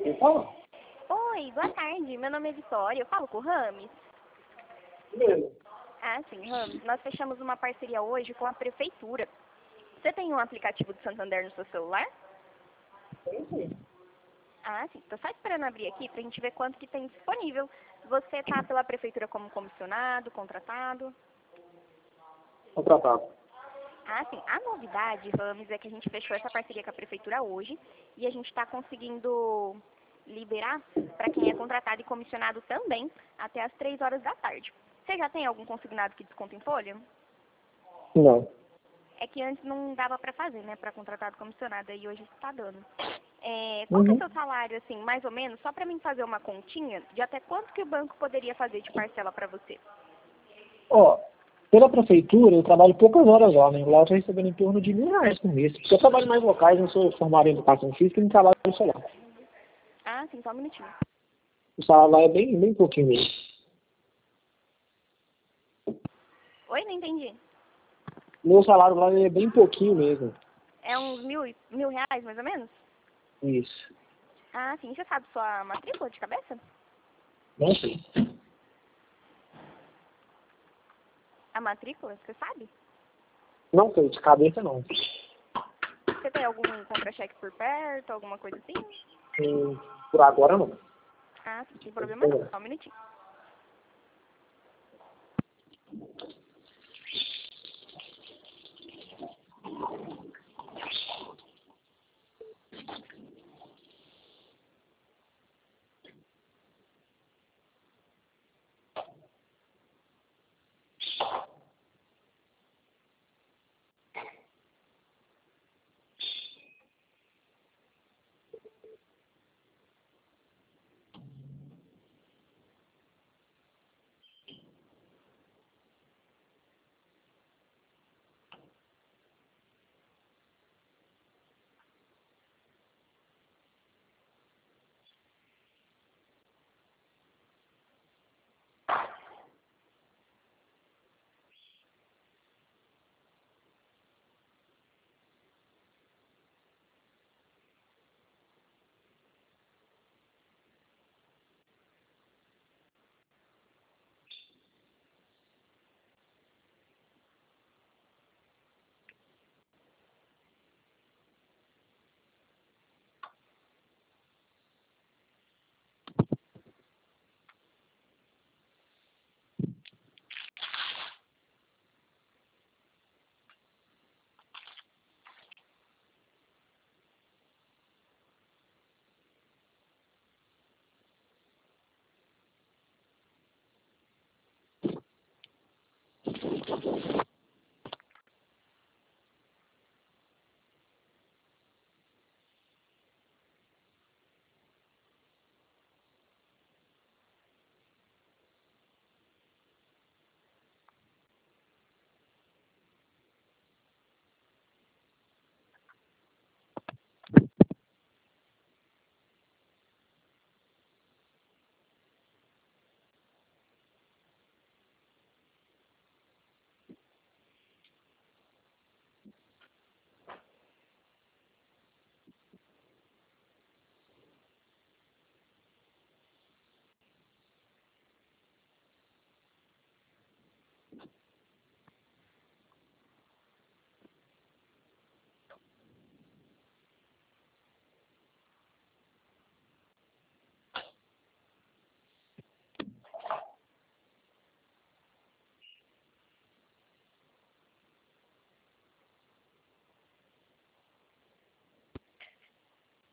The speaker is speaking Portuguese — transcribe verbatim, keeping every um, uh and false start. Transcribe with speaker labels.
Speaker 1: Quem fala?
Speaker 2: Oi, boa tarde. Meu nome é Vitória. Eu falo com o Rames.
Speaker 1: Mesmo.
Speaker 2: Ah, sim, Rames. Nós fechamos uma parceria hoje com a prefeitura. Você tem um aplicativo do Santander no seu celular?
Speaker 1: Tem sim.
Speaker 2: Ah, sim. Tô só esperando abrir aqui pra gente ver quanto que tem disponível. Você tá pela prefeitura como comissionado, contratado?
Speaker 1: Contratado.
Speaker 2: Ah, sim. A novidade, Rames, é que a gente fechou essa parceria com a prefeitura hoje e a gente está conseguindo liberar para quem é contratado e comissionado também até as três horas da tarde. Você já tem algum consignado que desconta em folha?
Speaker 1: Não.
Speaker 2: É que antes não dava para fazer, né, para contratado e comissionado, e hoje está dando. É, qual que é o
Speaker 1: Uhum.
Speaker 2: seu salário, assim, mais ou menos, só para mim fazer uma continha de até quanto que o banco poderia fazer de parcela para você?
Speaker 1: Ó, pela prefeitura eu trabalho poucas horas lá, né? Lá eu estou recebendo em torno de mil reais por mês. Porque eu trabalho mais locais, não sou formado em educação física e não trabalho no celular.
Speaker 2: Ah, sim, só um minutinho.
Speaker 1: O salário lá é bem, bem pouquinho mesmo.
Speaker 2: Oi, não entendi.
Speaker 1: Meu salário lá é bem pouquinho mesmo.
Speaker 2: É uns mil, e- mil reais, mais ou menos?
Speaker 1: Isso.
Speaker 2: Ah, sim. Você sabe sua matrícula de cabeça?
Speaker 1: Não sei.
Speaker 2: A matrícula, você sabe?
Speaker 1: Não sei, de cabeça não.
Speaker 2: Você tem algum contra-cheque por perto, alguma coisa assim?
Speaker 1: Hum, por agora não.
Speaker 2: Ah, sim, sem problema não. Só um minutinho.